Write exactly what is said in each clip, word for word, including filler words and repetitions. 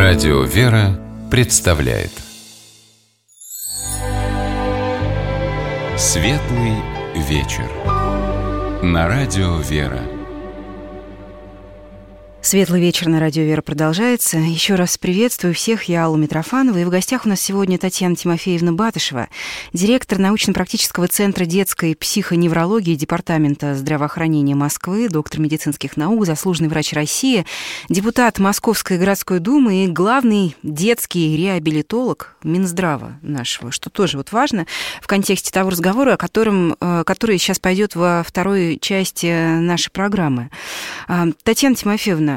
Радио «Вера» представляет Светлый вечер на Радио «Вера». Светлый вечер на Радио «Вера» продолжается. Еще раз приветствую всех, я Алла Митрофанова. И в гостях у нас сегодня Татьяна Тимофеевна Батышева, директор научно-практического центра детской психоневрологии Департамента здравоохранения Москвы, доктор медицинских наук, заслуженный врач России, депутат Московской городской думы и главный детский реабилитолог Минздрава нашего, что тоже вот важно в контексте того разговора, о котором, который сейчас пойдет во второй части нашей программы. Татьяна Тимофеевна,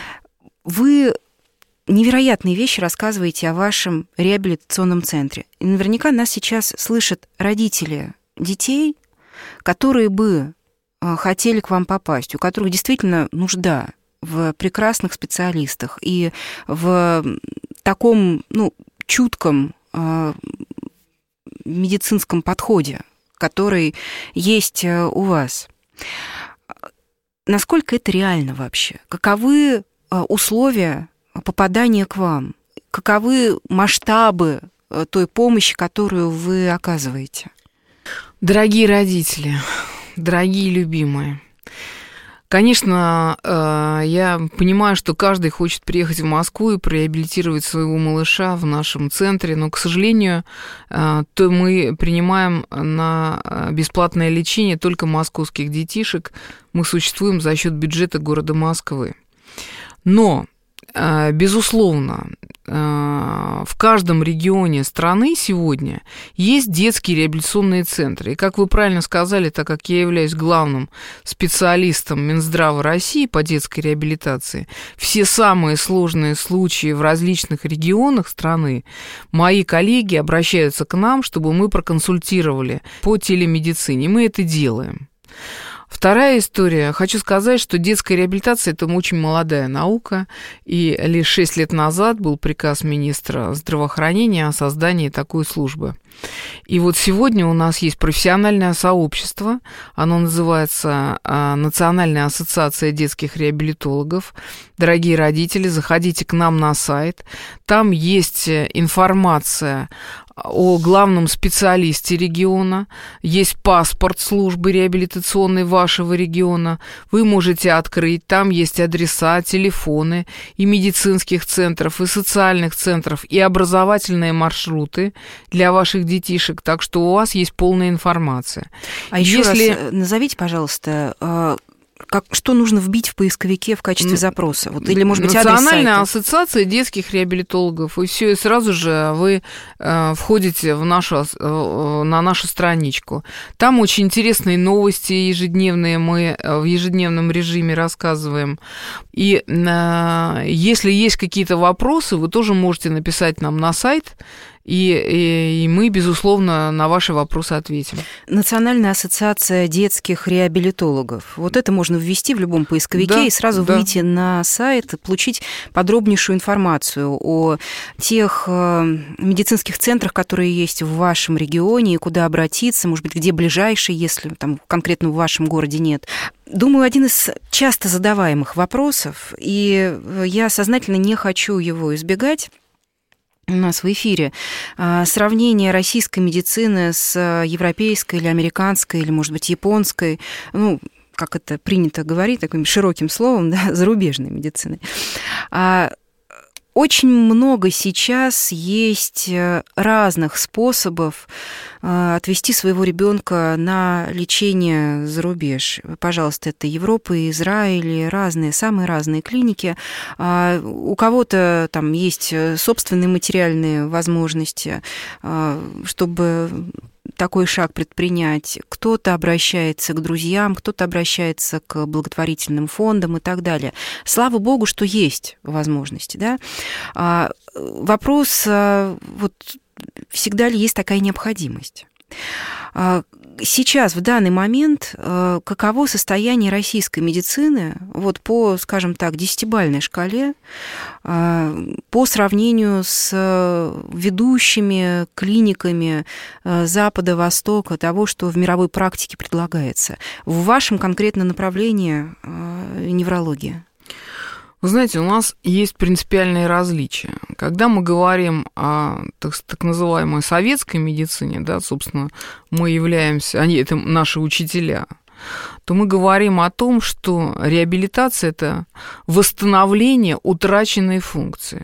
вы невероятные вещи рассказываете о вашем реабилитационном центре. И наверняка нас сейчас слышат родители детей, которые бы хотели к вам попасть, у которых действительно нужда в прекрасных специалистах и в таком, ну, чутком э, медицинском подходе, который есть у вас. Насколько это реально вообще? Каковы условия попадания к вам? Каковы масштабы той помощи, которую вы оказываете? Дорогие родители, дорогие любимые, конечно, я понимаю, что каждый хочет приехать в Москву и реабилитировать своего малыша в нашем центре, но, к сожалению, то мы принимаем на бесплатное лечение только московских детишек. Мы существуем за счет бюджета города Москвы. Но, безусловно, в каждом регионе страны сегодня есть детские реабилитационные центры. И, как вы правильно сказали, так как я являюсь главным специалистом Минздрава России по детской реабилитации, все самые сложные случаи в различных регионах страны мои коллеги обращаются к нам, чтобы мы проконсультировали по телемедицине. Мы это делаем. Вторая история. Хочу сказать, что детская реабилитация – это очень молодая наука, и лишь шесть лет назад был приказ министра здравоохранения о создании такой службы. И вот сегодня у нас есть профессиональное сообщество, оно называется Национальная ассоциация детских реабилитологов. Дорогие родители, заходите к нам на сайт, там есть информация о главном специалисте региона, есть паспорт службы реабилитационной вашего региона, вы можете открыть, там есть адреса, телефоны и медицинских центров, и социальных центров, и образовательные маршруты для ваших детишек, так что у вас есть полная информация. А еще Если... раз назовите, пожалуйста, как, что нужно вбить в поисковике в качестве запроса? Вот, или, может быть, адрес сайта? Национальная ассоциация детских реабилитологов. И все, и сразу же вы э, входите в нашу, э, на нашу страничку. Там очень интересные новости ежедневные, мы в ежедневном режиме рассказываем. И э, если есть какие-то вопросы, вы тоже можете написать нам на сайт, И, и, и мы, безусловно, на ваши вопросы ответим. Национальная ассоциация детских реабилитологов. Вот это можно ввести в любом поисковике, да, и сразу да. выйти на сайт, получить подробнейшую информацию о тех медицинских центрах, которые есть в вашем регионе, куда обратиться, может быть, где ближайший, если там конкретно в вашем городе нет. Думаю, один из часто задаваемых вопросов, и я сознательно не хочу его избегать, у нас в эфире сравнение российской медицины с европейской или американской, или, может быть, японской, ну, как это принято говорить, таким широким словом, да, зарубежной медициной. Очень много сейчас есть разных способов отвести своего ребенка на лечение за рубеж. Пожалуйста, это Европа, Израиль, разные, самые разные клиники. У кого-то там есть собственные материальные возможности, чтобы такой шаг предпринять. Кто-то обращается к друзьям, кто-то обращается к благотворительным фондам и так далее. Слава богу, что есть возможности, да? А вопрос, вот всегда ли есть такая необходимость? Сейчас, в данный момент, каково состояние российской медицины вот по, скажем так, десятибалльной шкале по сравнению с ведущими клиниками Запада, Востока, того, что в мировой практике предлагается, в вашем конкретном направлении неврологии? Вы знаете, у нас есть принципиальные различия. Когда мы говорим о так, так называемой советской медицине, да, собственно, мы являемся, они это наши учителя, то мы говорим о том, что реабилитация – это восстановление утраченной функции.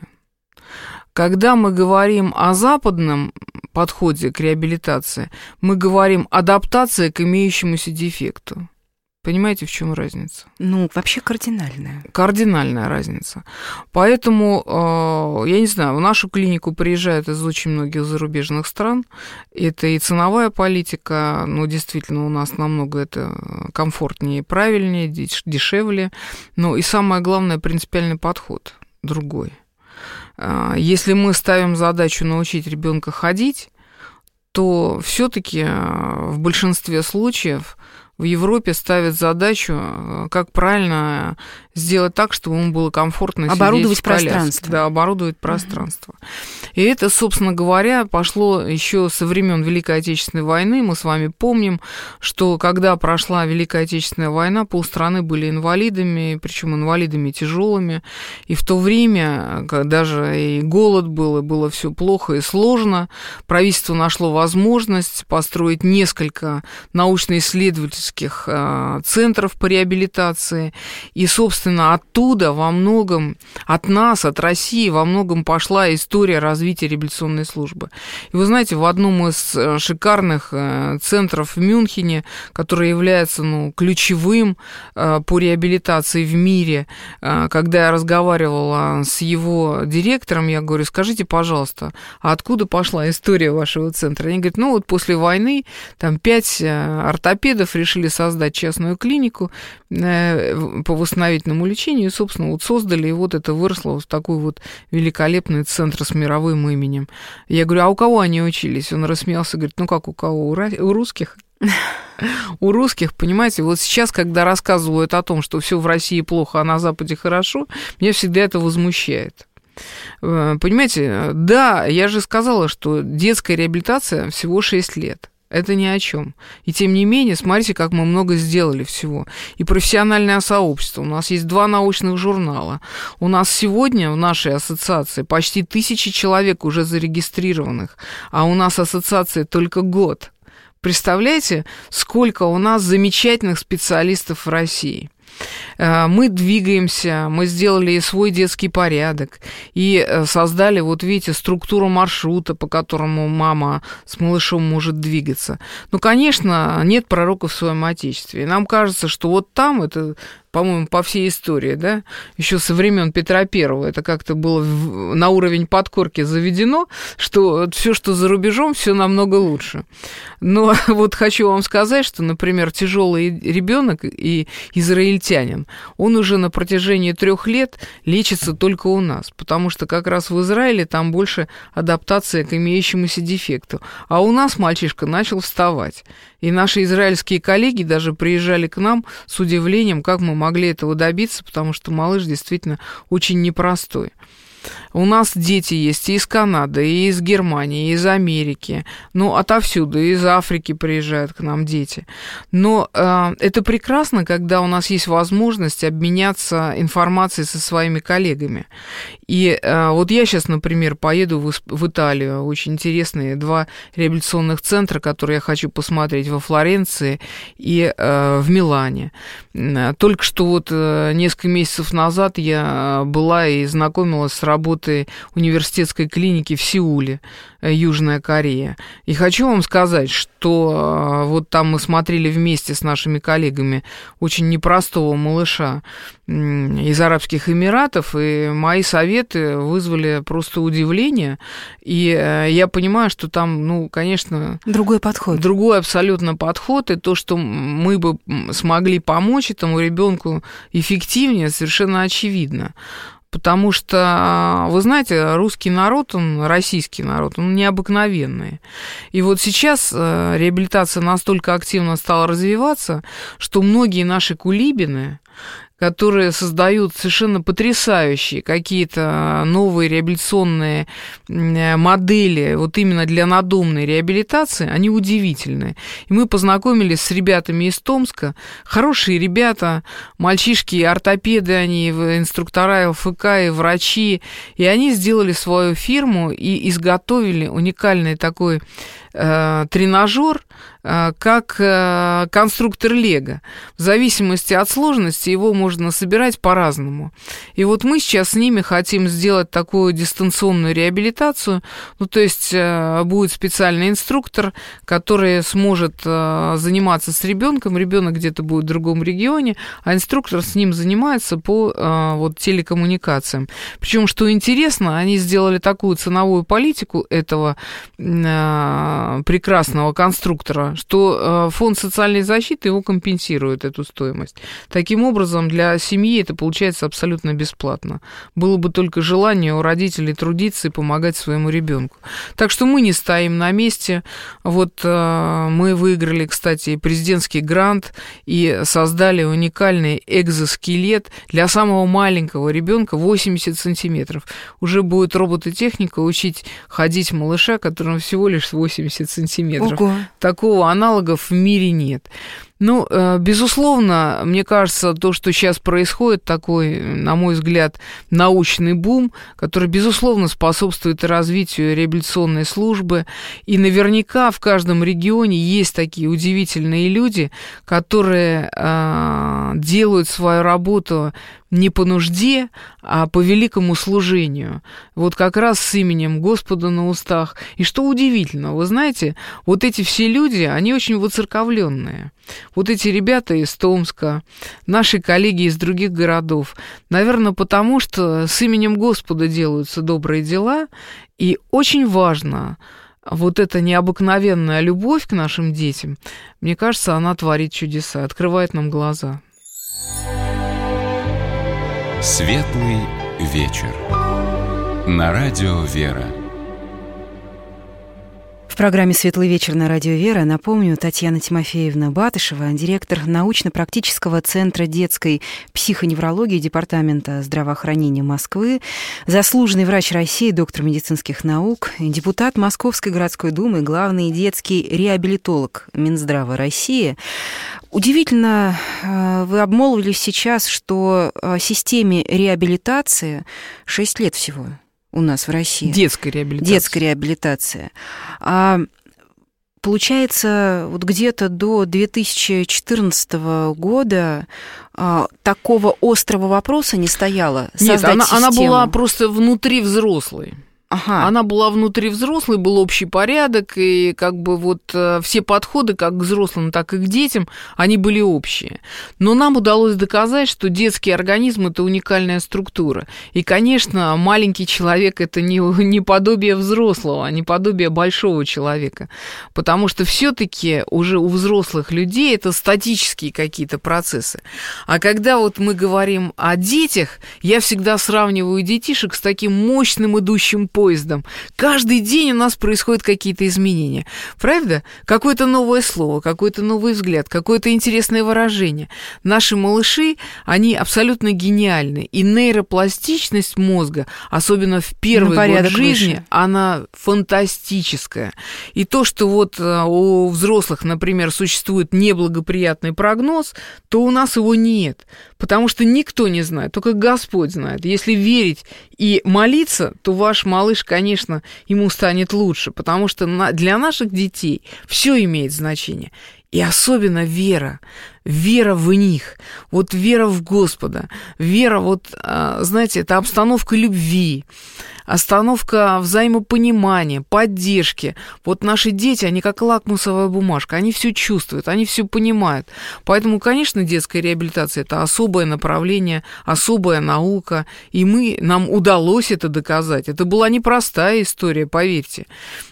Когда мы говорим о западном подходе к реабилитации, мы говорим адаптация к имеющемуся дефекту. Понимаете, в чем разница? Ну, вообще кардинальная. Кардинальная разница. Поэтому, э, я не знаю, в нашу клинику приезжают из очень многих зарубежных стран. Это и ценовая политика, но действительно у нас намного это комфортнее, правильнее, дешевле. Но и самое главное, принципиальный подход другой. Если мы ставим задачу научить ребенка ходить, то все-таки в большинстве случаев в Европе ставят задачу, как правильно сделать так, чтобы ему было комфортно оборудовать сидеть в коляске. Пространство. Да, оборудовать пространство. Uh-huh. И это, собственно говоря, пошло еще со времен Великой Отечественной войны. Мы с вами помним, что когда прошла Великая Отечественная война, полстраны были инвалидами, причем инвалидами тяжелыми. И в то время, когда даже и голод был, и было все плохо и сложно, правительство нашло возможность построить несколько научно-исследовательских центров по реабилитации. И, собственно, оттуда во многом, от нас, от России, во многом пошла история развития реабилитационной службы. И вы знаете, в одном из шикарных центров в Мюнхене, который является ну, ключевым по реабилитации в мире, когда я разговаривала с его директором, я говорю, скажите, пожалуйста, а откуда пошла история вашего центра? Они говорят, ну вот после войны там пять ортопедов решили создать частную клинику по восстановительному лечению, и, собственно, вот создали, и вот это выросло в такой вот великолепный центр с мировым именем. Я говорю, а у кого они учились? Он рассмеялся, говорит, ну как у кого? У русских? У русских, понимаете, вот сейчас, когда рассказывают о том, что все в России плохо, а на Западе хорошо, меня всегда это возмущает. Понимаете, да, я же сказала, что детская реабилитация всего шесть лет. Это ни о чем. И тем не менее, смотрите, как мы много сделали всего. И профессиональное сообщество. У нас есть два научных журнала. У нас сегодня в нашей ассоциации почти тысячи человек уже зарегистрированных, а у нас ассоциация только год. Представляете, сколько у нас замечательных специалистов в России? Мы двигаемся, мы сделали и свой детский порядок, и создали, вот видите, структуру маршрута, по которому мама с малышом может двигаться. Ну, конечно, нет пророка в своем отечестве. И нам кажется, что вот там это... по-моему, по всей истории, да, еще со времен Петра Первого это как-то было на уровень подкорки заведено, что все, что за рубежом, все намного лучше. Но вот хочу вам сказать, что, например, тяжелый ребенок и израильтянин, он уже на протяжении трех лет лечится только у нас, потому что как раз в Израиле там больше адаптация к имеющемуся дефекту, а у нас мальчишка начал вставать. И наши израильские коллеги даже приезжали к нам с удивлением, как мы могли этого добиться, потому что малыш действительно очень непростой. У нас дети есть и из Канады, и из Германии, и из Америки, ну, отовсюду, и из Африки приезжают к нам дети. Но э, это прекрасно, когда у нас есть возможность обменяться информацией со своими коллегами. И э, вот я сейчас, например, поеду в, в Италию, очень интересные два реабилитационных центра, которые я хочу посмотреть во Флоренции и э, в Милане. Только что вот э, несколько месяцев назад я была и знакомилась с работой университетской клиники в Сеуле, Южная Корея. И хочу вам сказать, что вот там мы смотрели вместе с нашими коллегами очень непростого малыша из Арабских Эмиратов, и мои советы вызвали просто удивление. И я понимаю, что там, ну, конечно... Другой подход. Другой абсолютно подход, и то, что мы бы смогли помочь этому ребенку эффективнее, совершенно очевидно. Потому что, вы знаете, русский народ, он, российский народ, он необыкновенный. И вот сейчас реабилитация настолько активно стала развиваться, что многие наши кулибины, которые создают совершенно потрясающие какие-то новые реабилитационные модели вот именно для надомной реабилитации, они удивительные. И мы познакомились с ребятами из Томска, хорошие ребята, мальчишки, ортопеды, они инструктора ЛФК и врачи, и они сделали свою фирму и изготовили уникальный такой э, тренажер, э, как э, конструктор Лего. В зависимости от сложности его можно собирать по-разному. И вот мы сейчас с ними хотим сделать такую дистанционную реабилитацию, ну, то есть э, будет специальный инструктор, который сможет э, заниматься с ребенком, ребенок где-то будет в другом регионе, а инструктор с ним занимается по э, вот телекоммуникациям. Причем, что интересно, они сделали такую ценовую политику этого э, прекрасного конструктора, что э, фонд социальной защиты его компенсирует, эту стоимость. Таким образом, для семьи это получается абсолютно бесплатно. Было бы только желание у родителей трудиться и помогать своему ребенку. Так что мы не стоим на месте. Вот э, мы выиграли, кстати, президентский грант и создали уникальный экзоскелет для самого маленького ребенка восемьдесят сантиметров. Уже будет робототехника учить ходить малыша, которому всего лишь восемьдесят сантиметров. Ого. Такого аналогов в мире нет. Ну, безусловно, мне кажется, то, что сейчас происходит, такой, на мой взгляд, научный бум, который, безусловно, способствует развитию реабилитационной службы. И наверняка в каждом регионе есть такие удивительные люди, которые э, делают свою работу не по нужде, а по великому служению. Вот как раз с именем Господа на устах. И что удивительно, вы знаете, вот эти все люди, они очень воцерковленные. Вот эти ребята из Томска, наши коллеги из других городов, наверное, потому что с именем Господа делаются добрые дела, и очень важно вот эта необыкновенная любовь к нашим детям, мне кажется, она творит чудеса, открывает нам глаза. Светлый вечер. На радио «Вера». В программе «Светлый вечер» на радио «Вера», напомню, Татьяна Тимофеевна Батышева, директор научно-практического центра детской психоневрологии Департамента здравоохранения Москвы, заслуженный врач России, доктор медицинских наук, депутат Московской городской думы, главный детский реабилитолог Минздрава России. Удивительно, вы обмолвились сейчас, что системе реабилитации шесть лет всего у нас в России. Детская реабилитация. Детская реабилитация. А получается, вот где-то до две тысячи четырнадцатого года а, такого острого вопроса не стояло. Нет, она, она была просто внутри взрослой. Ага. Она была внутри взрослой, был общий порядок, и как бы вот все подходы как к взрослым, так и к детям, они были общие. Но нам удалось доказать, что детский организм – это уникальная структура. И, конечно, маленький человек – это не, не подобие взрослого, а не подобие большого человека. Потому что все-таки уже у взрослых людей это статические какие-то процессы. А когда вот мы говорим о детях, я всегда сравниваю детишек с таким мощным идущим поездом. поездом. Каждый день у нас происходят какие-то изменения. Правда? Какое-то новое слово, какой-то новый взгляд, какое-то интересное выражение. Наши малыши, они абсолютно гениальны. И нейропластичность мозга, особенно в первый год жизни, выше. Она фантастическая. И то, что вот у взрослых, например, существует неблагоприятный прогноз, то у нас его нет. Потому что никто не знает, только Господь знает. Если верить и молиться, то ваш малыш, конечно, ему станет лучше, потому что для наших детей все имеет значение. И особенно вера, вера в них, вот вера в Господа, вера, вот, знаете, это обстановка любви, остановка взаимопонимания, поддержки. Вот наши дети, они как лакмусовая бумажка, они все чувствуют, они все понимают. Поэтому, конечно, детская реабилитация – это особое направление, особая наука, и мы, нам удалось это доказать. Это была непростая история, поверьте.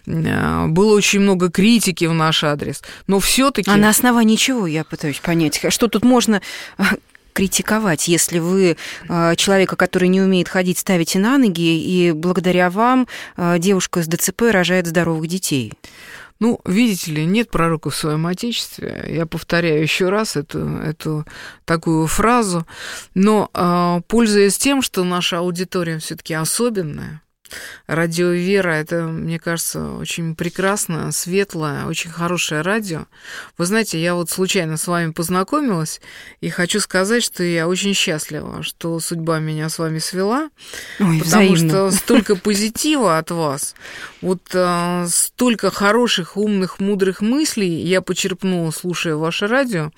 Было очень много критики в наш адрес, но все-таки... А на основании чего, я пытаюсь понять, что тут можно критиковать, если вы человека, который не умеет ходить, ставите на ноги, и благодаря вам девушка с ДЦП рожает здоровых детей? Ну, видите ли, нет пророка в своем Отечестве. Я повторяю еще раз эту, эту такую фразу. Но, э, пользуясь тем, что наша аудитория все-таки особенная, радио «Вера» — это, мне кажется, очень прекрасное, светлое, очень хорошее радио. Вы знаете, я вот случайно с вами познакомилась, и хочу сказать, что я очень счастлива, что судьба меня с вами свела, Ой, потому взаимно. что столько позитива от вас, вот а, столько хороших, умных, мудрых мыслей я почерпнула, слушая ваше радио,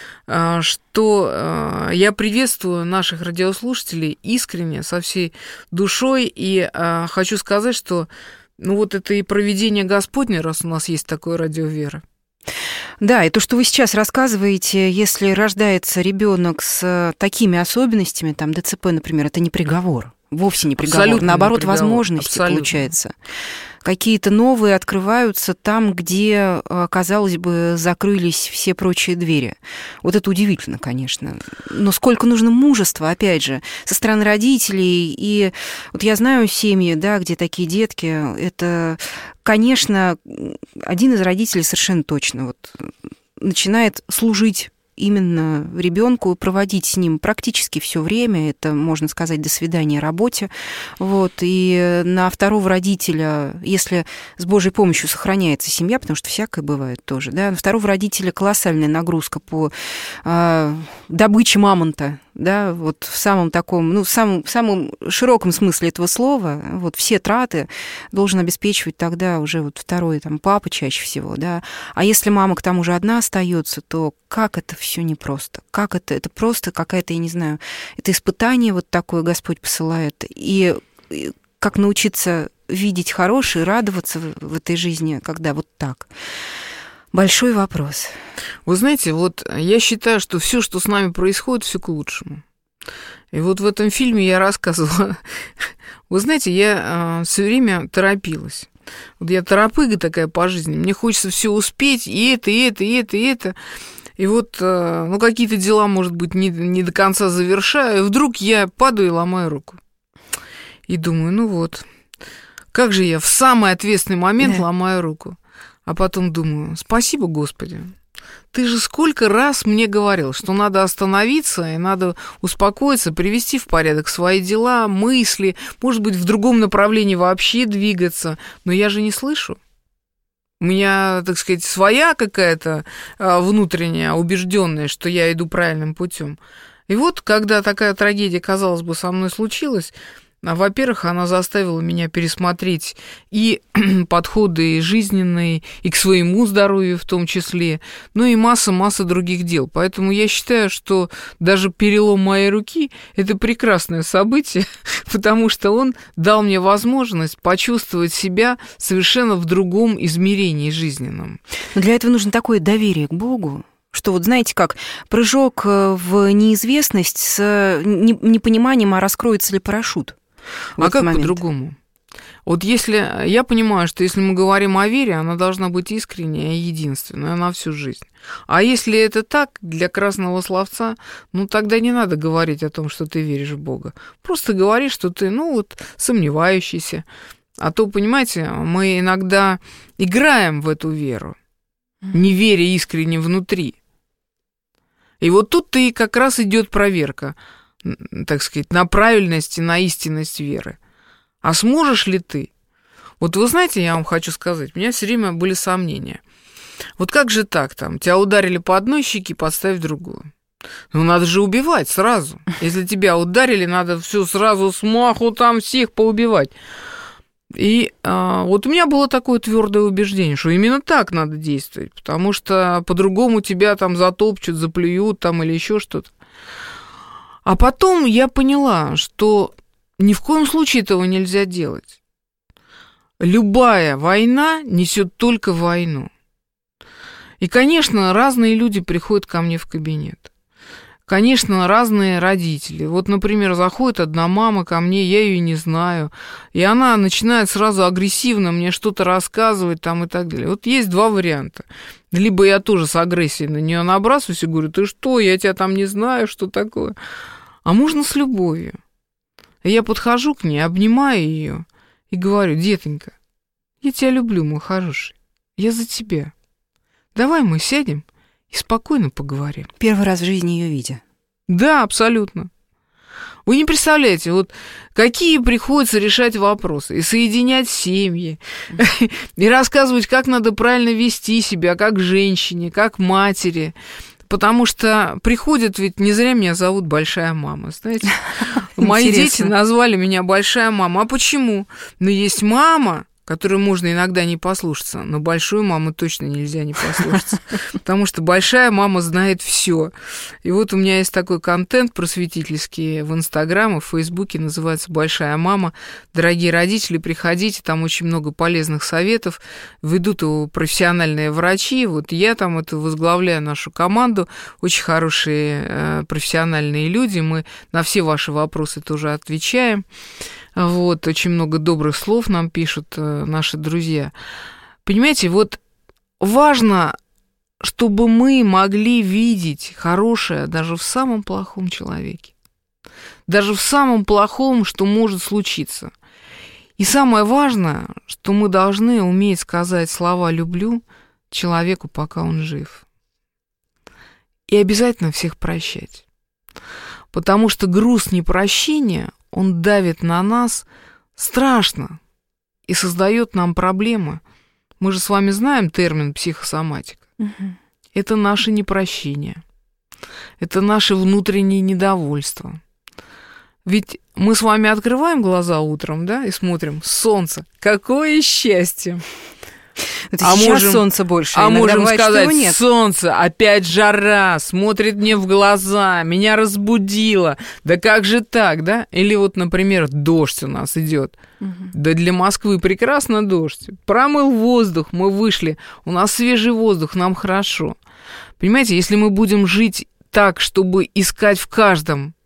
что я приветствую наших радиослушателей искренне, со всей душой, и хочу сказать, что ну вот это и провидение Господне, раз у нас есть такое радио «Вера». Да, и то, что вы сейчас рассказываете, если рождается ребенок с такими особенностями, там ДЦП, например, это не приговор, вовсе не приговор, Абсолютно наоборот, не приговор. возможности, Абсолютно. Получается. Какие-то новые открываются там, где, казалось бы, закрылись все прочие двери. Вот это удивительно, конечно. Но сколько нужно мужества, опять же, со стороны родителей. И вот я знаю семьи, да, где такие детки. Это, конечно, один из родителей совершенно точно вот начинает служить именно ребенку, проводить с ним практически все время, это, можно сказать, до свидания работе. Вот. И на второго родителя, если с Божьей помощью сохраняется семья, потому что всякое бывает тоже, да, на второго родителя колоссальная нагрузка по э, добыче мамонта, да, вот в самом таком, ну, в самом, в самом широком смысле этого слова, вот все траты должен обеспечивать тогда уже вот второй там папа чаще всего, да. А если мама к тому же одна остается, то как это все непросто? Как это? Это просто какая-то, я не знаю, это испытание вот такое Господь посылает. И как научиться видеть хорошее, радоваться в этой жизни, когда вот так. Большой вопрос. Вы знаете, вот я считаю, что все, что с нами происходит, все к лучшему. И вот в этом фильме я рассказывала. Вы знаете, я э, все время торопилась. Вот я торопыга такая по жизни. Мне хочется все успеть, и это, и это, и это, и это. И вот, э, ну, какие-то дела, может быть, не, не до конца завершаю, и вдруг я падаю и ломаю руку. И думаю, ну вот, как же я в самый ответственный момент Да. ломаю руку. А потом думаю, спасибо, Господи. Ты же сколько раз мне говорил, что надо остановиться и надо успокоиться, привести в порядок свои дела, мысли, может быть, в другом направлении вообще двигаться. Но я же не слышу. У меня, так сказать, своя какая-то внутренняя убежденность, что я иду правильным путем. И вот, когда такая трагедия, казалось бы, со мной случилась, во-первых, она заставила меня пересмотреть и подходы жизненные, и к своему здоровью в том числе, ну и масса-масса других дел. Поэтому я считаю, что даже перелом моей руки – это прекрасное событие, потому что он дал мне возможность почувствовать себя совершенно в другом измерении жизненном. Но для этого нужно такое доверие к Богу, что вот знаете как, прыжок в неизвестность с непониманием, а раскроется ли парашют. А как момент. По-другому? Вот если... Я понимаю, что если мы говорим о вере, она должна быть искренняя и единственная на всю жизнь. А если это так, для красного словца, ну тогда не надо говорить о том, что ты веришь в Бога. Просто говори, что ты, ну вот, сомневающийся. А то, понимаете, мы иногда играем в эту веру, не веря искренне внутри. И вот тут-то и как раз идет проверка, так сказать, на правильность и на истинность веры. А сможешь ли ты? Вот вы знаете, я вам хочу сказать, у меня все время были сомнения. Вот как же так там? Тебя ударили по одной щеке, подставь другую. Ну, надо же убивать сразу. Если тебя ударили, надо все сразу с маху там всех поубивать. И а, вот у меня было такое твердое убеждение, что именно так надо действовать, потому что по-другому тебя там затопчут, заплюют там или еще что-то. А потом я поняла, что ни в коем случае этого нельзя делать. Любая война несет только войну. И, конечно, разные люди приходят ко мне в кабинет. Конечно, разные родители. Вот, например, заходит одна мама ко мне, я ее не знаю, и она начинает сразу агрессивно мне что-то рассказывать там и так далее. Вот есть два варианта. Либо я тоже с агрессией на нее набрасываюсь и говорю, ты что, я тебя там не знаю, что такое. А можно с любовью. И я подхожу к ней, обнимаю ее и говорю, детонька, я тебя люблю, мой хороший. я за тебя. Давай мы сядем и спокойно поговорим. Первый раз в жизни ее видя. Да, абсолютно. Вы не представляете, вот какие приходится решать вопросы, и соединять семьи, и рассказывать, как надо правильно вести себя, как женщине, как матери. Потому что приходят, ведь не зря меня зовут Большая Мама, знаете. Мои дети назвали меня Большая Мама. А почему? Ну, есть мама, которой можно иногда не послушаться, но большую маму точно нельзя не послушаться, потому что большая мама знает все. И вот у меня есть такой контент просветительский в Инстаграме, в Фейсбуке, называется «Большая мама». Дорогие родители, приходите, там очень много полезных советов, ведут его профессиональные врачи, вот я там это возглавляю нашу команду, очень хорошие э, профессиональные люди, мы на все ваши вопросы тоже отвечаем. Вот, очень много добрых слов нам пишут э, наши друзья. Понимаете, вот важно, чтобы мы могли видеть хорошее даже в самом плохом человеке. Даже в самом плохом, что может случиться. И самое важное, что мы должны уметь сказать слова «люблю» человеку, пока он жив. И обязательно всех прощать. Потому что груз непрощения, он давит на нас страшно и создает нам проблемы. Мы же с вами знаем термин психосоматика. Угу. Это наше непрощение. Это наше внутреннее недовольство. Ведь мы с вами открываем глаза утром, да, и смотрим: солнце, какое счастье! Это а сейчас можем, солнце больше. А можем бывает, сказать: нет. солнце, опять жара, смотрит мне в глаза, меня разбудило. Да как же так, да? Или вот, например, дождь у нас идет. Угу. Да для Москвы прекрасно дождь. Промыл воздух, мы вышли, у нас свежий воздух, нам хорошо. Понимаете, если мы будем жить так, чтобы искать в каждом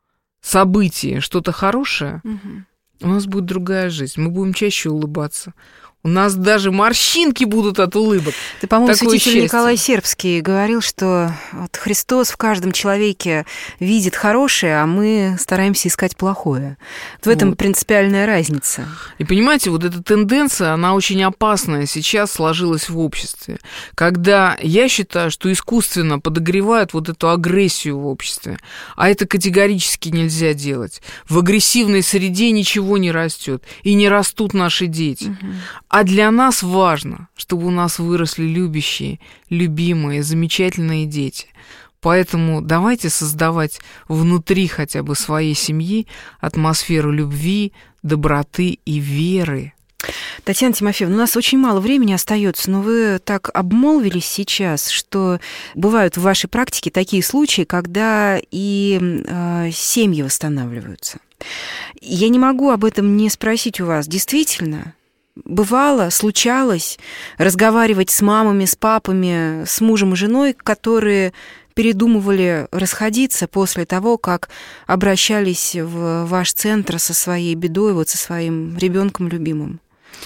событии что-то хорошее, угу. у нас будет другая жизнь, мы будем чаще улыбаться. У нас даже морщинки будут от улыбок. Ты, по-моему, святитель Николай Сербский говорил, что вот Христос в каждом человеке видит хорошее, а мы стараемся искать плохое. В этом вот принципиальная разница. И понимаете, вот эта тенденция, она очень опасная сейчас сложилась в обществе. Когда я считаю, что искусственно подогревают вот эту агрессию в обществе, а это категорически нельзя делать. В агрессивной среде ничего не растет, и не растут наши дети. Угу. А для нас важно, чтобы у нас выросли любящие, любимые, замечательные дети. Поэтому давайте создавать внутри хотя бы своей семьи атмосферу любви, доброты и веры. Татьяна Тимофеевна, у нас очень мало времени остается, но вы так обмолвились сейчас, что бывают в вашей практике такие случаи, когда и э, семьи восстанавливаются. Я не могу об этом не спросить у вас. Действительно, бывало, случалось разговаривать с мамами, с папами, с мужем и женой, которые передумывали расходиться после того, как обращались в ваш центр со своей бедой, вот со своим ребенком любимым?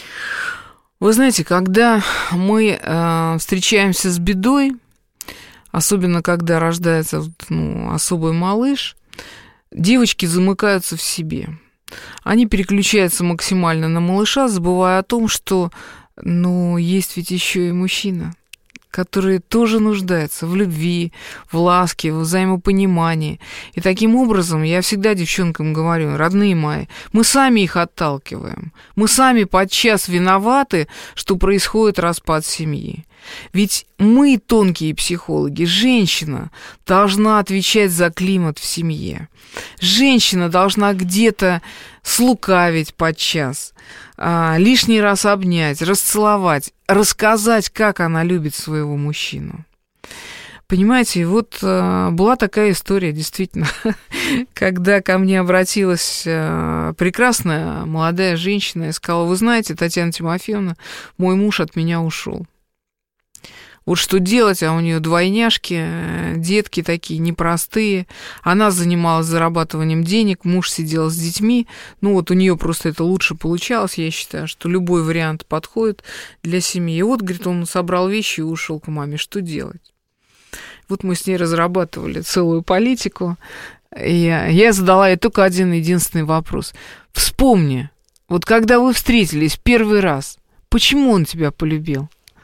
Вы знаете, когда мы э, встречаемся с бедой, особенно когда рождается ну, особый малыш, девочки замыкаются в себе. Они переключаются максимально на малыша, забывая о том, что, ну, есть ведь еще и мужчина, который тоже нуждается в любви, в ласке, в взаимопонимании. И таким образом я всегда девчонкам говорю: родные мои, мы сами их отталкиваем. Мы сами подчас виноваты, что происходит распад семьи. Ведь мы, тонкие психологи, женщина должна отвечать за климат в семье. Женщина должна где-то слукавить подчас, а, лишний раз обнять, расцеловать, рассказать, как она любит своего мужчину. Понимаете, вот а, была такая история, действительно, когда ко мне обратилась а, прекрасная молодая женщина и сказала: вы знаете, Татьяна Тимофеевна, мой муж от меня ушел. Вот что делать, а у нее двойняшки, детки такие непростые. Она занималась зарабатыванием денег, муж сидел с детьми. Ну вот у нее просто это лучше получалось. Я считаю, что любой вариант подходит для семьи. И вот, говорит, он собрал вещи и ушел к маме. Что делать? Вот мы с ней разрабатывали целую политику. И я задала ей только один единственный вопрос. Вспомни, вот когда вы встретились первый раз, почему он тебя полюбил?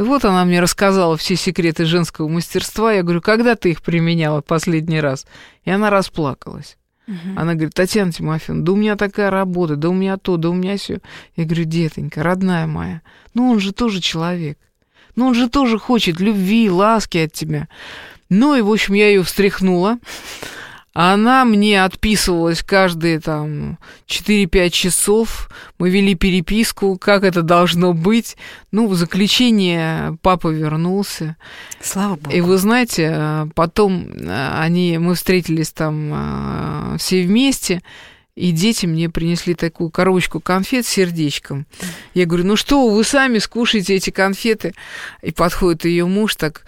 И вот она мне рассказала все секреты женского мастерства. Я говорю, когда ты их применяла последний раз? И она расплакалась. Угу. Она говорит, Татьяна Тимофеевна, да у меня такая работа, да у меня то, да у меня сё. Я говорю, детонька, родная моя, ну он же тоже человек. Ну он же тоже хочет любви, ласки от тебя. Ну и, в общем, я ее встряхнула. Она мне отписывалась каждые там четыре-пять часов. Мы вели переписку, как это должно быть. Ну, в заключение папа вернулся. Слава Богу. И вы знаете, потом они, мы встретились там все вместе, и дети мне принесли такую коробочку конфет с сердечком. Я говорю, ну что, вы сами скушаете эти конфеты? И подходит ее муж так...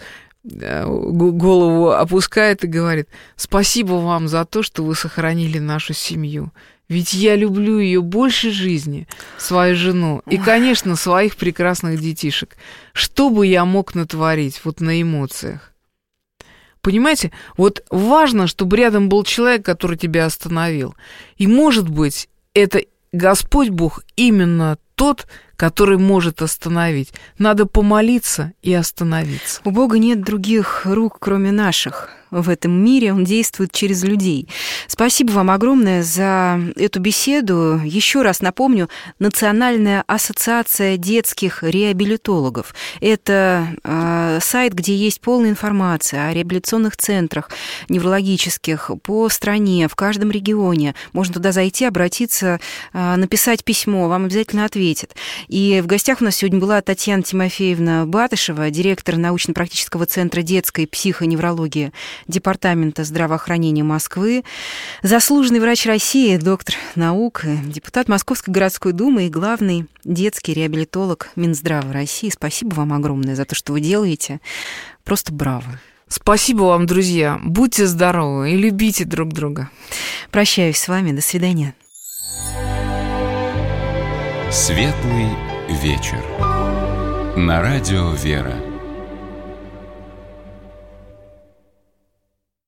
голову опускает и говорит, спасибо вам за то, что вы сохранили нашу семью. Ведь я люблю ее больше жизни, свою жену, и, конечно, своих прекрасных детишек. Что бы я мог натворить вот на эмоциях? Понимаете, вот важно, чтобы рядом был человек, который тебя остановил. И, может быть, это Господь Бог именно тот, который может остановить. Надо помолиться и остановиться. У Бога нет других рук, кроме наших. В этом мире Он действует через людей. Спасибо вам огромное за эту беседу. Еще раз напомню, Национальная ассоциация детских реабилитологов. Это э, сайт, где есть полная информация о реабилитационных центрах неврологических по стране, в каждом регионе. Можно туда зайти, обратиться, э, написать письмо, вам обязательно ответят. И в гостях у нас сегодня была Татьяна Тимофеевна Батышева, директор научно-практического центра детской психоневрологии Департамента здравоохранения Москвы, заслуженный врач России, доктор наук, депутат Московской городской думы и главный детский реабилитолог Минздрава России. Спасибо вам огромное за то, что вы делаете. Просто браво. Спасибо вам, друзья. Будьте здоровы и любите друг друга. Прощаюсь с вами. До свидания. Светлый вечер. На радио «Вера».